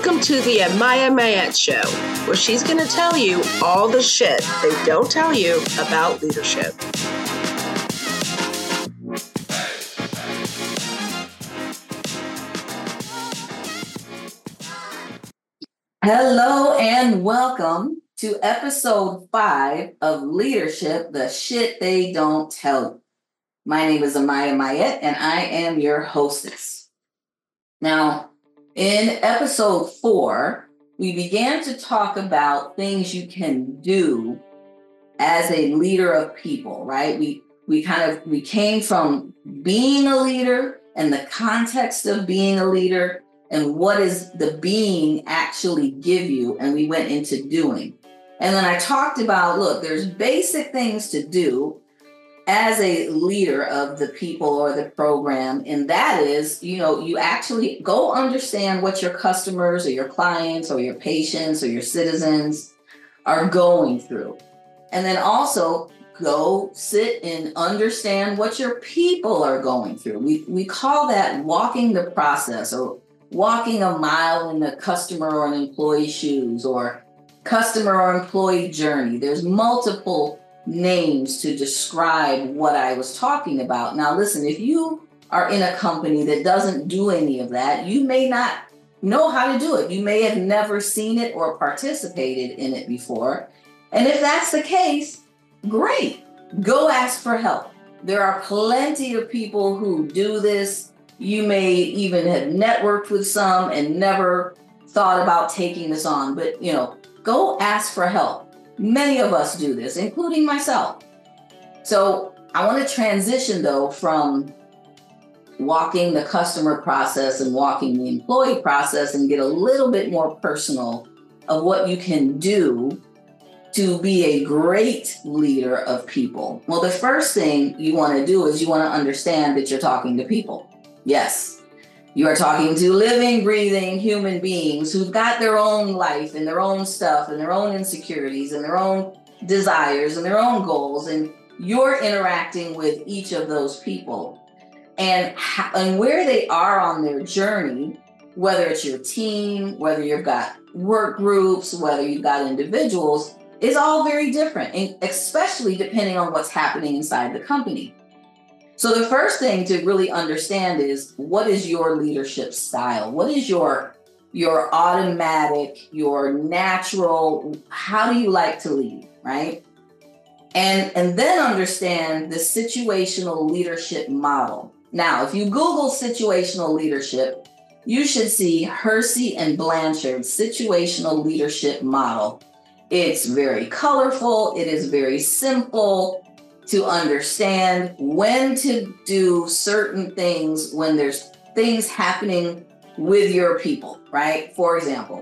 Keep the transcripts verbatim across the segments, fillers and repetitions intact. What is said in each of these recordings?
Welcome to the Amaya Mayette Show, where she's going to tell you all the shit they don't tell you about leadership. Hello and welcome to episode five of Leadership, the Shit They Don't Tell You. My name is Amaya Mayette and I am your hostess. Now, in episode four, we began to talk about things you can do as a leader of people, right? We we kind of, we came from being a leader and the context of being a leader and what does the being actually give you, and we went into doing. And then I talked about, look, there's basic things to do as a leader of the people or the program, and that is, you know, you actually go understand what your customers or your clients or your patients or your citizens are going through. And then also go sit and understand what your people are going through. We we call that walking the process, or walking a mile in the customer or an employee shoes, or customer or employee journey. There's multiple names to describe what I was talking about. Now, listen, if you are in a company that doesn't do any of that, you may not know how to do it. You may have never seen it or participated in it before. And if that's the case, great, go ask for help. There are plenty of people who do this. You may even have networked with some and never thought about taking this on, but you know, go ask for help. Many of us do this, including myself. So I want to transition though from walking the customer process and walking the employee process and get a little bit more personal of what you can do to be a great leader of people. Well, the first thing you want to do is you want to understand that you're talking to people. Yes, you are talking to living, breathing human beings who've got their own life and their own stuff and their own insecurities and their own desires and their own goals. And you're interacting with each of those people. And, how, and where they are on their journey, whether it's your team, whether you've got work groups, whether you've got individuals, is all very different, and especially depending on what's happening inside the company. So the first thing to really understand is, what is your leadership style? What is your, your automatic, your natural, how do you like to lead, right? And, and then understand the situational leadership model. Now, if you Google situational leadership, you should see Hersey and Blanchard's situational leadership model. It's very colorful. It is very simple to understand when to do certain things when there's things happening with your people, right? For example,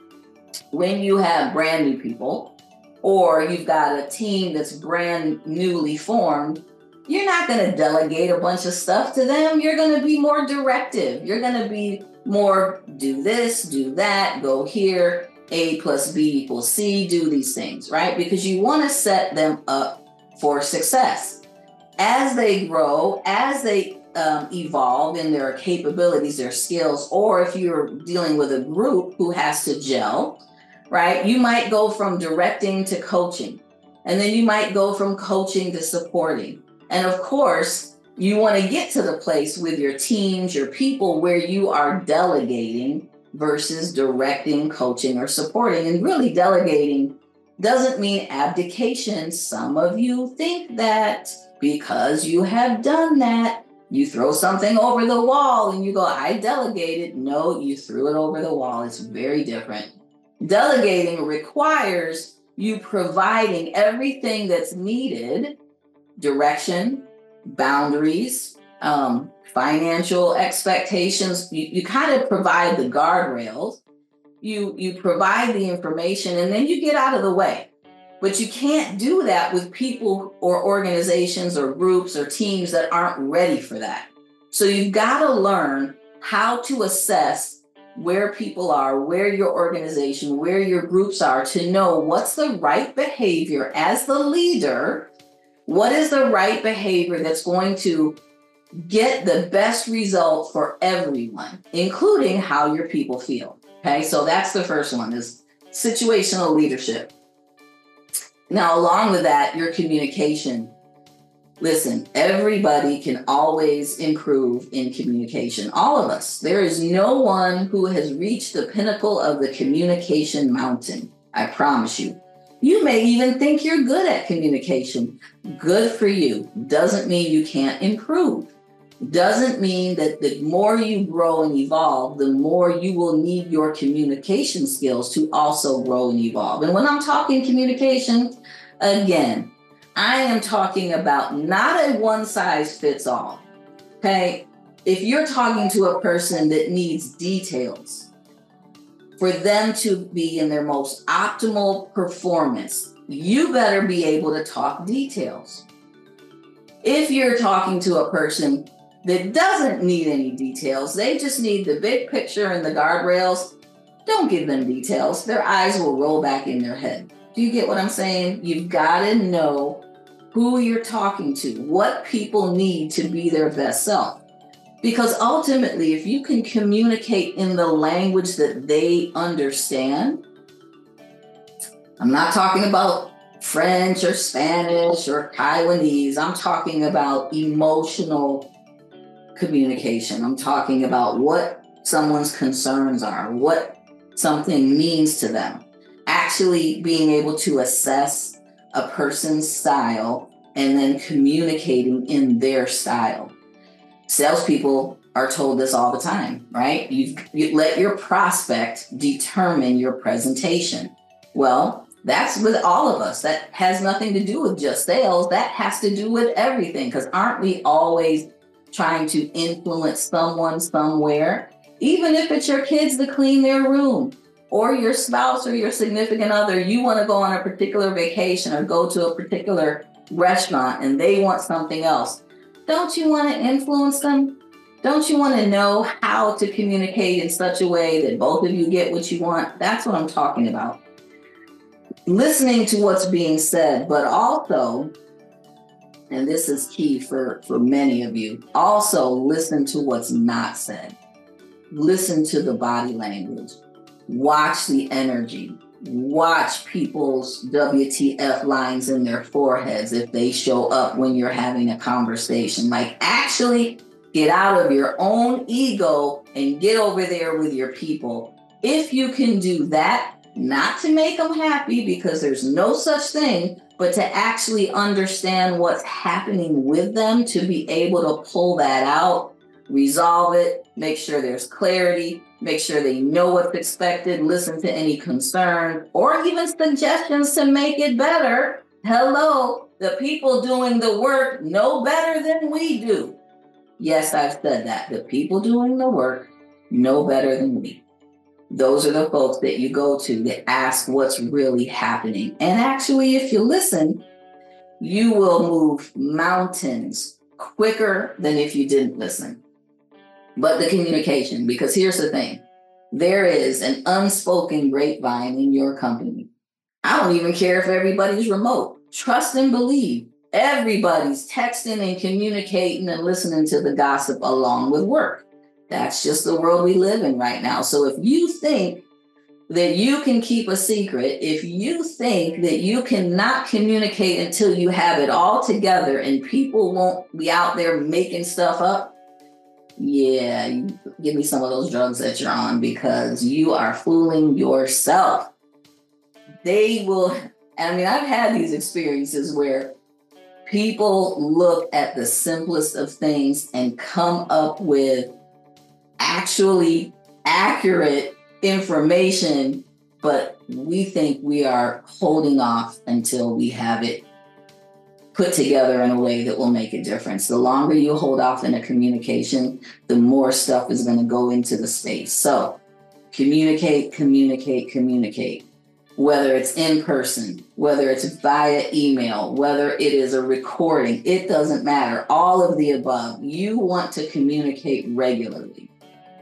when you have brand new people or you've got a team that's brand newly formed, you're not going to delegate a bunch of stuff to them. You're going to be more directive. You're going to be more do this, do that, go here, A plus B equals C, do these things, right? Because you want to set them up for success. As they grow, as they um, evolve in their capabilities, their skills, or if you're dealing with a group who has to gel, right? You might go from directing to coaching, and then you might go from coaching to supporting. And of course, you want to get to the place with your teams, your people, where you are delegating versus directing, coaching, or supporting. And really delegating doesn't mean abdication. Some of you think that because you have done that, you throw something over the wall and you go, I delegated. No, you threw it over the wall. It's very different. Delegating requires you providing everything that's needed: direction, boundaries, um, financial expectations. You, you kind of provide the guardrails. You, you provide the information, and then you get out of the way. But you can't do that with people or organizations or groups or teams that aren't ready for that. So you've got to learn how to assess where people are, where your organization, where your groups are, to know what's the right behavior as the leader. What is the right behavior that's going to get the best result for everyone, including how your people feel. Okay, so that's the first one, is situational leadership. Now, along with that, your communication. Listen, everybody can always improve in communication. All of us. There is no one who has reached the pinnacle of the communication mountain. I promise you. You may even think you're good at communication. Good for you. Doesn't mean you can't improve. Doesn't mean that the more you grow and evolve, the more you will need your communication skills to also grow and evolve. And when I'm talking communication, again, I am talking about not a one size fits all. Okay. If you're talking to a person that needs details for them to be in their most optimal performance, you better be able to talk details. If you're talking to a person that doesn't need any details, they just need the big picture and the guardrails, don't give them details. Their eyes will roll back in their head. Do you get what I'm saying? You've got to know who you're talking to, what people need to be their best self. Because ultimately, if you can communicate in the language that they understand, I'm not talking about French or Spanish or Taiwanese. I'm talking about emotional communication. I'm talking about what someone's concerns are, what something means to them. Actually being able to assess a person's style and then communicating in their style. Salespeople are told this all the time, right? You, you let your prospect determine your presentation. Well, that's with all of us. That has nothing to do with just sales. That has to do with everything. Because aren't we always trying to influence someone somewhere? Even if it's your kids to clean their room, or your spouse or your significant other, you want to go on a particular vacation or go to a particular restaurant and they want something else. Don't you want to influence them? Don't you want to know how to communicate in such a way that both of you get what you want? That's what I'm talking about. Listening to what's being said, but also, and this is key for, for many of you, also listen to what's not said. Listen to the body language. Watch the energy. Watch people's W T F lines in their foreheads if they show up when you're having a conversation. Like, actually get out of your own ego and get over there with your people. If you can do that, not to make them happy, because there's no such thing, but to actually understand what's happening with them, to be able to pull that out, resolve it, make sure there's clarity, make sure they know what's expected, listen to any concern or even suggestions to make it better. Hello, the people doing the work know better than we do. Yes, I've said that. The people doing the work know better than we. Those are the folks that you go to that ask what's really happening. And actually, if you listen, you will move mountains quicker than if you didn't listen. But the communication, because here's the thing, there is an unspoken grapevine in your company. I don't even care if everybody's remote. Trust and believe. Everybody's texting and communicating and listening to the gossip along with work. That's just the world we live in right now. So if you think that you can keep a secret, if you think that you cannot communicate until you have it all together and people won't be out there making stuff up, yeah, you give me some of those drugs that you're on, because you are fooling yourself. They will, I mean, I've had these experiences where people look at the simplest of things and come up with actually accurate information, but we think we are holding off until we have it put together in a way that will make a difference. The longer you hold off in a communication, the more stuff is going to go into the space. So communicate, communicate, communicate. Whether it's in person, whether it's via email, whether it is a recording, it doesn't matter. All of the above. You want to communicate regularly.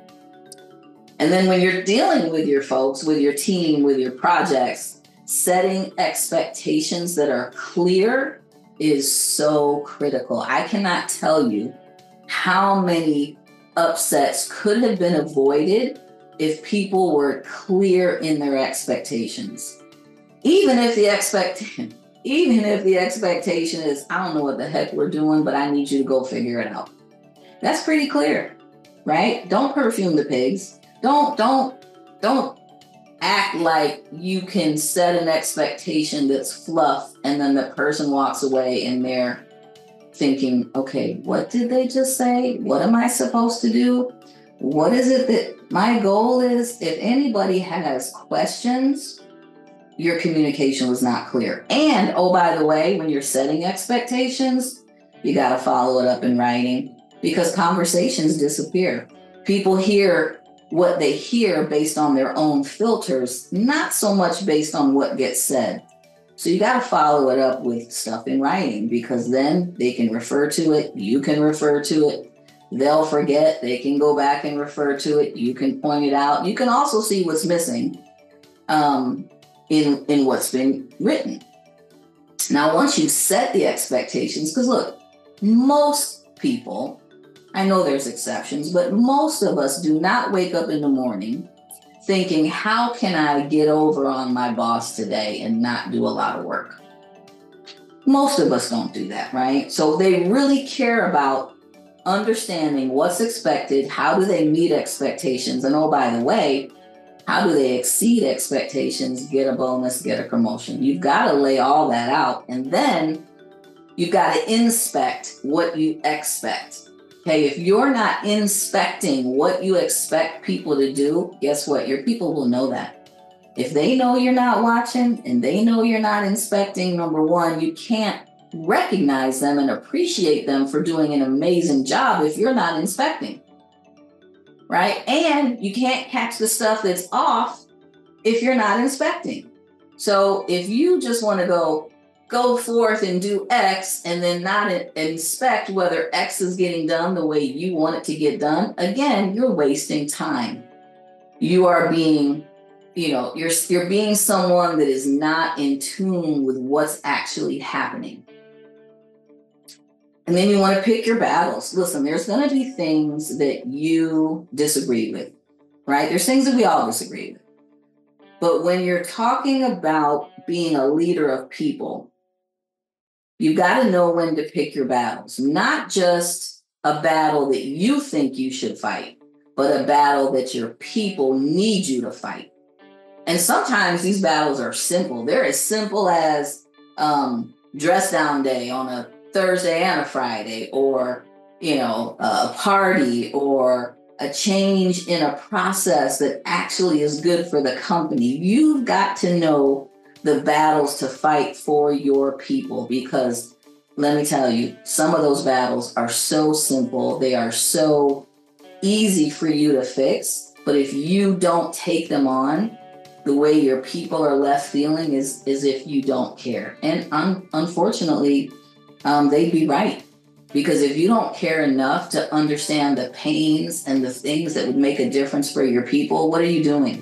And then when you're dealing with your folks, with your team, with your projects, setting expectations that are clear is so critical. I cannot tell you how many upsets could have been avoided if people were clear in their expectations. Even if the expectation, even if the expectation is, I don't know what the heck we're doing, but I need you to go figure it out. That's pretty clear, right? Don't perfume the pigs. Don't, don't, don't act like you can set an expectation that's fluff and then the person walks away and they're thinking, okay, what did they just say? What am I supposed to do? What is it that my goal is? If anybody has questions, your communication was not clear. And, oh, by the way, when you're setting expectations, you got to follow it up in writing because conversations disappear. People hear what they hear based on their own filters, not so much based on what gets said. So you got to follow it up with stuff in writing because then they can refer to it. You can refer to it. They'll forget. They can go back and refer to it. You can point it out. You can also see what's missing um, in, in what's been written. Now, once you set the expectations, because look, most people, I know there's exceptions, but most of us do not wake up in the morning thinking, how can I get over on my boss today and not do a lot of work? Most of us don't do that, right? So they really care about understanding what's expected, how do they meet expectations, and oh, by the way, how do they exceed expectations, get a bonus, get a promotion? You've got to lay all that out, and then you've got to inspect what you expect. Okay, if you're not inspecting what you expect people to do, guess what? Your people will know that. If they know you're not watching and they know you're not inspecting, number one, you can't recognize them and appreciate them for doing an amazing job if you're not inspecting, right? And you can't catch the stuff that's off if you're not inspecting. So if you just want to go, go forth and do X and then not inspect whether X is getting done the way you want it to get done, again, you're wasting time. You are being, you know, you're, you're being someone that is not in tune with what's actually happening. And then you want to pick your battles. Listen, there's going to be things that you disagree with, right? There's things that we all disagree with. But when you're talking about being a leader of people, you've got to know when to pick your battles, not just a battle that you think you should fight, but a battle that your people need you to fight. And sometimes these battles are simple. They're as simple as um, dress down day on a Thursday and a Friday, or, you know, a party, or a change in a process that actually is good for the company. You've got to know the battles to fight for your people, because let me tell you, some of those battles are so simple. They are so easy for you to fix. But if you don't take them on, the way your people are left feeling is as if you don't care. And un- unfortunately, um, they'd be right. Because if you don't care enough to understand the pains and the things that would make a difference for your people, what are you doing?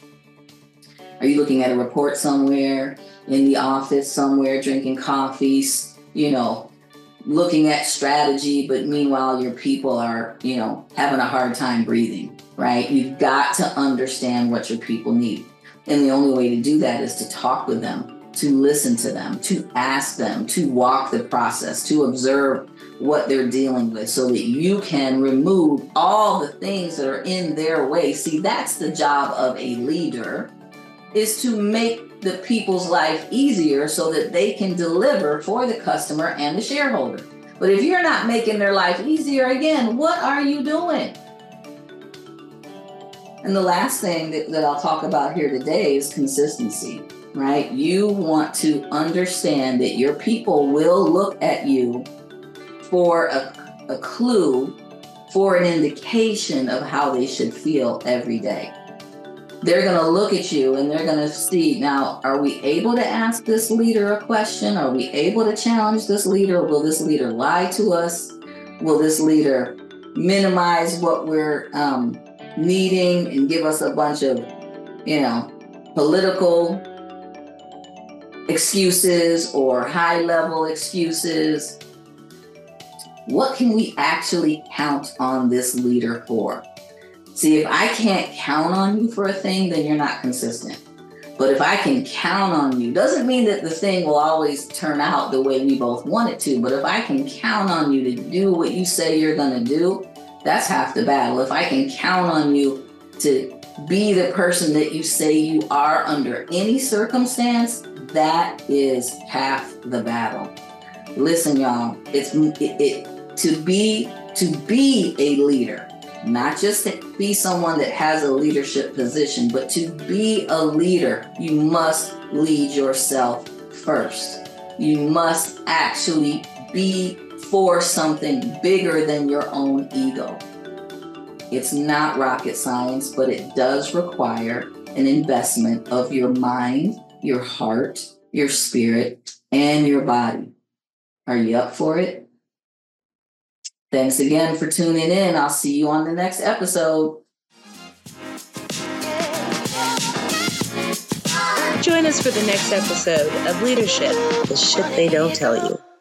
Are you looking at a report somewhere, in the office somewhere, drinking coffee, you know, looking at strategy, but meanwhile your people are, you know, having a hard time breathing, right? You've got to understand what your people need. And the only way to do that is to talk with them, to listen to them, to ask them, to walk the process, to observe what they're dealing with so that you can remove all the things that are in their way. See, that's the job of a leader, is to make the people's life easier so that they can deliver for the customer and the shareholder. But if you're not making their life easier, again, what are you doing? And the last thing that, that I'll talk about here today is consistency, right? You want to understand that your people will look at you for a, a clue, for an indication of how they should feel every day. They're going to look at you and they're going to see, now, are we able to ask this leader a question? Are we able to challenge this leader? Will this leader lie to us? Will this leader minimize what we're um, needing and give us a bunch of, you know, political excuses or high-level excuses? What can we actually count on this leader for? See, if I can't count on you for a thing, then you're not consistent. But if I can count on you, doesn't mean that the thing will always turn out the way we both want it to. But if I can count on you to do what you say you're going to do, that's half the battle. If I can count on you to be the person that you say you are under any circumstance, that is half the battle. Listen, y'all, it's it, it to be to be a leader, not just to be someone that has a leadership position, but to be a leader, you must lead yourself first. You must actually be for something bigger than your own ego. It's not rocket science, but it does require an investment of your mind, your heart, your spirit, and your body. Are you up for it? Thanks again for tuning in. I'll see you on the next episode. Join us for the next episode of Leadership, the Shit They Don't Tell You.